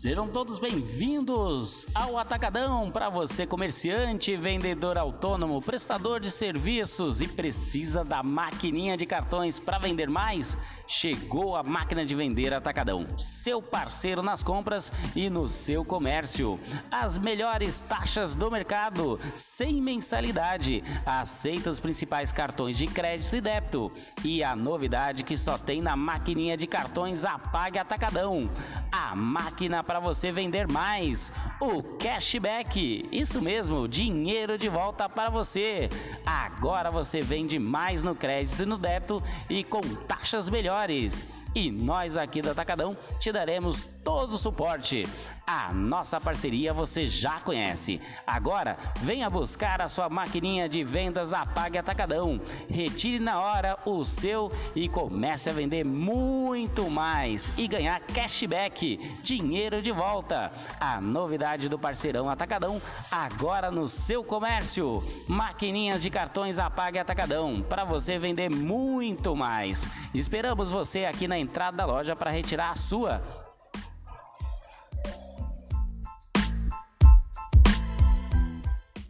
Sejam todos bem-vindos ao Atacadão. Para você, comerciante, vendedor autônomo, prestador de serviços e precisa da maquininha de cartões para vender mais, chegou a Máquina de Vender Atacadão, seu parceiro nas compras e no seu comércio. As melhores taxas do mercado, sem mensalidade, aceita os principais cartões de crédito e débito. E a novidade que só tem na maquininha de cartões Apague Atacadão, a máquina para você vender mais, o cashback, isso mesmo, dinheiro de volta para você. Agora você vende mais no crédito e no débito e com taxas melhores. E nós aqui do Atacadão te daremos todo o suporte. A nossa parceria você já conhece. Agora venha buscar a sua maquininha de vendas Apague Atacadão. Retire na hora o seu e comece a vender muito mais e ganhar cashback, dinheiro de volta. A novidade do parceirão Atacadão agora no seu comércio. Maquininhas de cartões Apague Atacadão para você vender muito mais. Esperamos você aqui na entrada da loja para retirar a sua.